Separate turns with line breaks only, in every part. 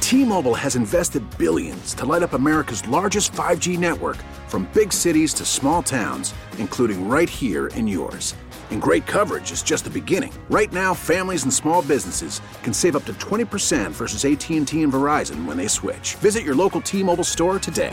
T-Mobile has invested billions to light up America's largest 5G network, from big cities to small towns, including right here in yours. And great coverage is just the beginning. Right now, families and small businesses can save up to 20% versus AT&T and Verizon when they switch. Visit your local T-Mobile store today.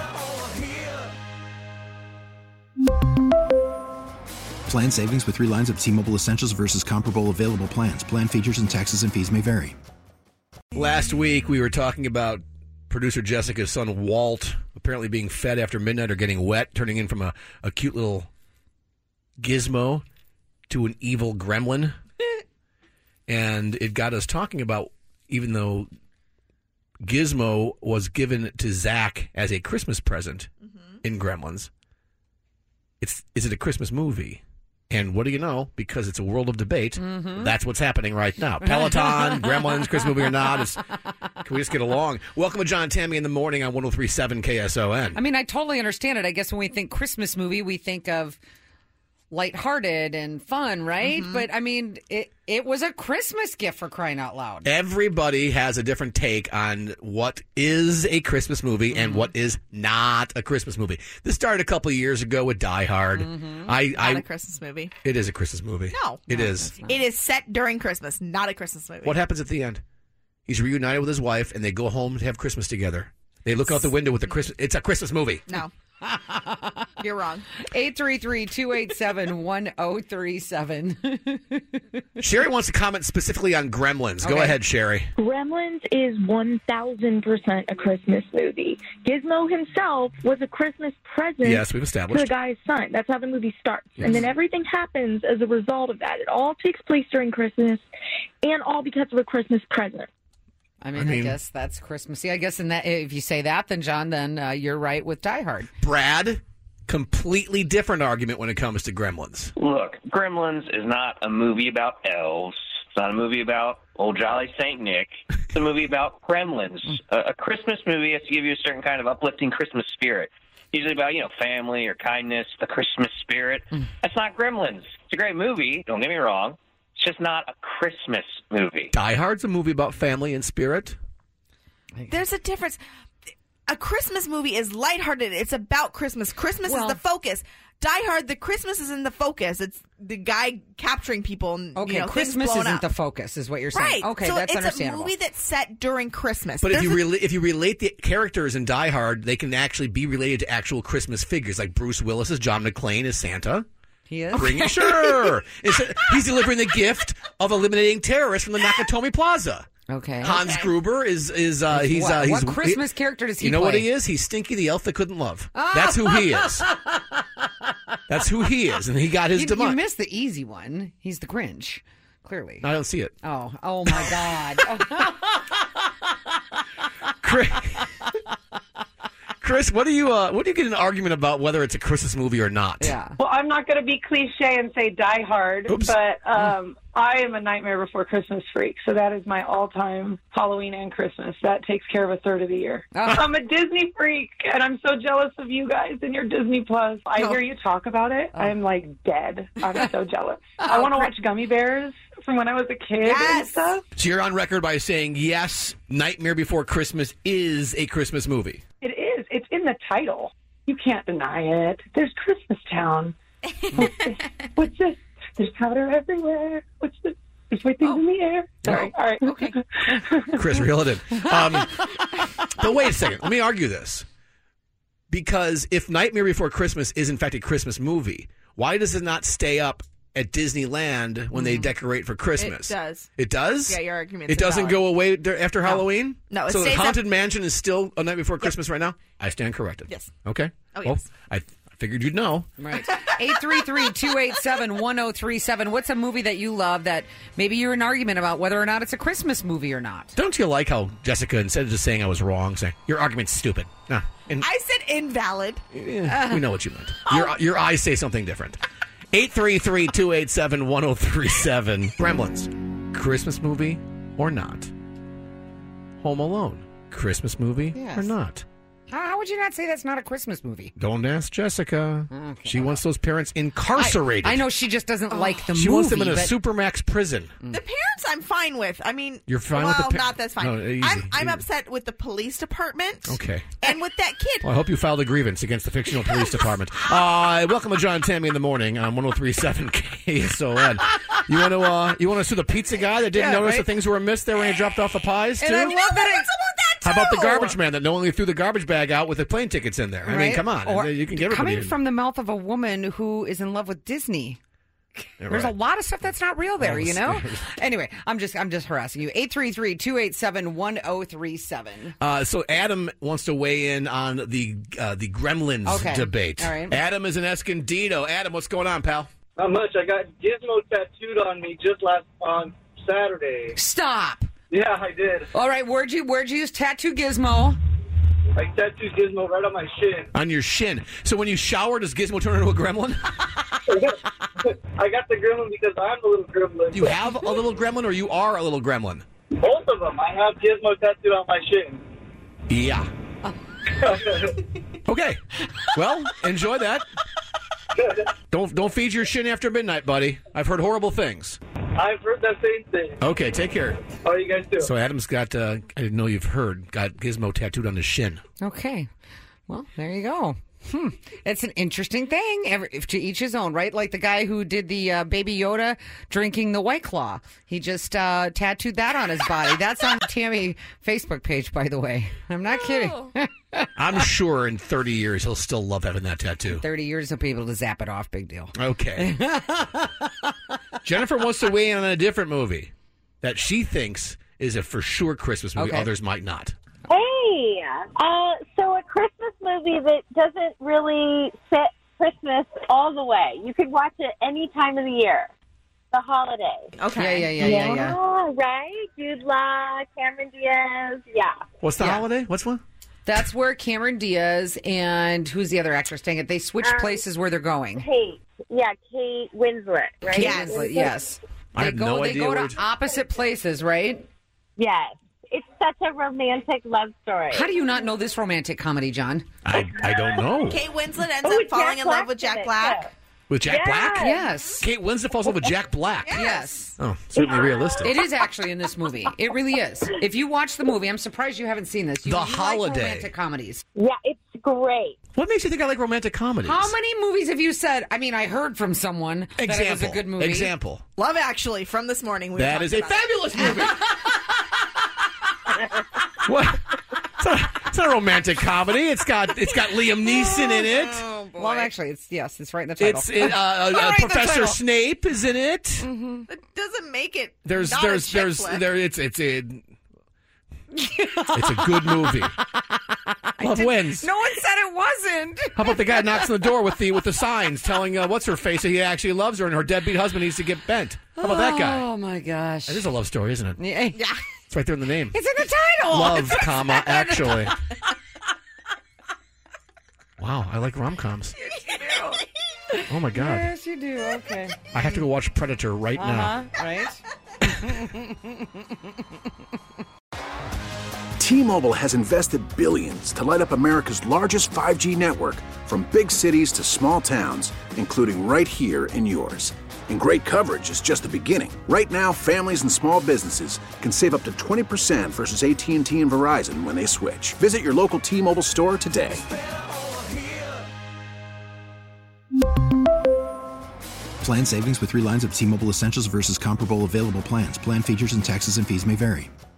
Plan savings with 3 lines of T-Mobile Essentials versus comparable available plans. Plan features and taxes and fees may vary.
Last week, we were talking about producer Jessica's son, Walt, apparently being fed after midnight or getting wet, turning in from a cute little gizmo to an evil gremlin. And it got us talking about, even though Gizmo was given to Zach as a Christmas present in Gremlins, is it a Christmas movie? And what do you know? Because it's a world of debate. That's what's happening right now. Peloton, Gremlins, Christmas movie or not. Can we just get along? Welcome to John and Tammy in the morning on 103.7 KSON.
I mean, I totally understand it. I guess when we think Christmas movie, we think of lighthearted and fun, right? But I mean, it was a Christmas gift, for crying out loud.
Everybody has a different take on what is a Christmas movie and what is not a Christmas movie. This started a couple of years ago with Die Hard.
Not a Christmas movie.
It is a Christmas movie.
No.
It is.
It is set during Christmas, not a Christmas movie.
What happens at the end? He's reunited with his wife, and they go home to have Christmas together. They look out the window with the Christmas. It's a Christmas movie.
No. You're wrong.
833-287-1037.
Sherry wants to comment specifically on Gremlins. Go ahead, Sherry.
Gremlins is 1,000% a Christmas movie. Gizmo himself was a Christmas present
Yes, we've
to
established.
the guy's son. That's how the movie starts.
Yes.
And then everything happens as a result of that. It all takes place during Christmas, and all because of a Christmas present.
I mean, I guess that's Christmassy. I guess if you say that, then, John, then you're right with Die Hard.
Brad, completely different argument when it comes to Gremlins.
Look, Gremlins is not a movie about elves. It's not a movie about Old Jolly St. Nick. It's a movie about gremlins. A Christmas movie has to give you a certain kind of uplifting Christmas spirit. Usually about, family or kindness, the Christmas spirit. That's not Gremlins. It's a great movie, don't get me wrong. It's just not a Christmas movie.
Die Hard's a movie about family and spirit.
There's a difference. A Christmas movie is lighthearted. It's about Christmas. Christmas is the focus. Die Hard, the Christmas isn't the focus. It's the guy capturing people. And,
Christmas
things
isn't
up.
the focus, is what you're saying.
Right.
Okay,
so
that's
it's
understandable.
a movie that's set during Christmas.
But if you relate the characters in Die Hard, they can actually be related to actual Christmas figures, like Bruce Willis as John McClane as Santa.
He is?
Sure. He's delivering the gift of eliminating terrorists from the Nakatomi Plaza.
Okay.
Hans Gruber is
what Christmas character does he play?
You know what he is? He's Stinky the elf that couldn't love. That's who he is. That's who he is, and he got his demise.
You missed the easy one. He's the Grinch, clearly.
I don't see it.
Oh my God.
Chris, what do you get in an argument about whether it's a Christmas movie or not?
Yeah.
Well, I'm not going to be cliche and say Die Hard, but I am a Nightmare Before Christmas freak, so that is my all-time Halloween and Christmas. That takes care of a third of the year. I'm a Disney freak, and I'm so jealous of you guys and your Disney Plus. I hear you talk about it. I'm like dead. I'm so jealous. I want to watch Gummy Bears from when I was a kid and stuff.
So you're on record by saying, yes, Nightmare Before Christmas is a Christmas movie.
It is. It's in the title. You can't deny it. There's Christmas Town. What's this? There's powder everywhere. What's this? There's white things in the air. Sorry. All right.
Okay.
Chris, reel it in. But wait a second. Let me argue this. Because if Nightmare Before Christmas is, in fact, a Christmas movie, why does it not stay up at Disneyland when they decorate for Christmas?
It does.
It does?
Yeah, your argument.
It doesn't go away after Halloween?
No, it
so the
stays
Haunted
up.
Mansion is still A Night Before Christmas right now? I stand corrected.
Yes.
Okay.
Oh,
well,
yes.
I figured you'd know.
Right. 833-287-1037. What's a movie that you love that maybe you're in an argument about whether or not it's a Christmas movie or not?
Don't you like how Jessica, instead of just saying I was wrong, saying your argument's stupid? No. And
I said invalid.
we know what you meant. Your eyes say something different. 833-287-1037. Gremlins, Christmas movie or not? Home Alone, Christmas movie or not?
How would you not say that's not a Christmas movie?
Don't ask Jessica.
Okay.
She wants those parents incarcerated.
I know she just doesn't like the movie.
She wants them in a
but-
Supermax prison.
The parents I'm fine with. I mean,
You're fine
well,
with the
not that's fine.
No, easy,
I'm
easy.
upset with the police department.
Okay.
And with that kid.
Well, I hope you filed a grievance against the fictional police department. Welcome to John Tammy in the morning on 103.7 KSON. You want to sue the pizza guy that didn't notice that things were amiss there when he dropped off the pies too?
And I love that.
How about the garbage man that knowingly threw the garbage bag out with the plane tickets in there? I mean, come on.
Or
You can get everybody.
coming from the mouth of a woman who is in love with Disney. There's a lot of stuff that's not real there, you know? Anyway, I'm just harassing you. 833-287-1037.
So Adam wants to weigh in on the Gremlins debate.
All right.
Adam is in Escondido. Adam, what's going on, pal?
Not much. I got Gizmo tattooed on me just on Saturday.
Stop.
Yeah, I did.
All right, where'd you use tattoo Gizmo?
I tattooed Gizmo right on my shin.
On your shin. So when you shower, does Gizmo turn into a gremlin?
I got the gremlin because I'm a little gremlin.
You have a little gremlin, or you are a little gremlin?
Both of them. I have Gizmo tattooed on my shin.
Yeah. Okay. Well, enjoy that. Don't feed your shin after midnight, buddy. I've heard horrible things.
I've heard that same thing.
Okay, take care.
How you guys doing?
So Adam's got, I didn't know you've heard, got Gizmo tattooed on his shin.
Okay. Well, there you go. It's an interesting thing. To each his own, right? Like the guy who did the Baby Yoda drinking the White Claw. He just tattooed that on his body. That's on Tammy Facebook page, by the way. I'm not kidding.
I'm sure in 30 years he'll still love having that tattoo.
30 years he'll be able to zap it off. Big deal.
Okay. Jennifer wants to weigh in on a different movie that she thinks is a for sure Christmas movie.
Okay.
Others might not.
Hey, so a Christmas movie that doesn't really fit Christmas all the way. You could watch it any time of the year. The Holiday.
Okay.
Yeah.
Right? Jude Law, Cameron Diaz. Yeah.
What's the holiday? What's one?
That's where Cameron Diaz and who's the other actress? Dang it. They switched places where they're going.
Kate Winslet, right?
Kate Winslet, yes.
I have no idea.
They go
what
to opposite places, right?
Yes. It's such a romantic love story.
How do you not know this romantic comedy, John?
I don't know.
Kate Winslet ends up falling in love with Jack Black.
With Jack Black?
Yes.
Kate Winslet falls in love with Jack Black.
Yes.
Oh, certainly realistic.
It is actually in this movie. It really is. If you watch the movie, I'm surprised you haven't seen this. You
Holiday.
like romantic comedies.
Yeah, it's great.
What makes you think I like romantic comedies?
How many movies have you said? I mean, I heard from someone that it was a good movie.
Example.
Love Actually from this morning.
That is a fabulous movie. What? It's not a romantic comedy. It's got Liam Neeson in it.
Oh, boy. Well, actually, it's right in the title.
It's Professor Snape is in it.
Mm-hmm. It doesn't make it.
It's a good movie. Love wins.
No one said it wasn't.
How about the guy knocks on the door with the signs telling what's her face that he actually loves her and her deadbeat husband needs to get bent? How about that guy?
Oh my gosh,
that is a love story, isn't it?
Yeah.
It's right there in the name.
It's in the title.
Love, actually. Wow, I like rom-coms.
You do.
Oh my God.
Yes, you do. Okay.
I have to go watch Predator right now.
Right.
T-Mobile has invested billions to light up America's largest 5G network, from big cities to small towns, including right here in yours. And great coverage is just the beginning. Right now, families and small businesses can save up to 20% versus AT&T and Verizon when they switch. Visit your local T-Mobile store today.
Plan savings with 3 lines of T-Mobile Essentials versus comparable available plans. Plan features and taxes and fees may vary.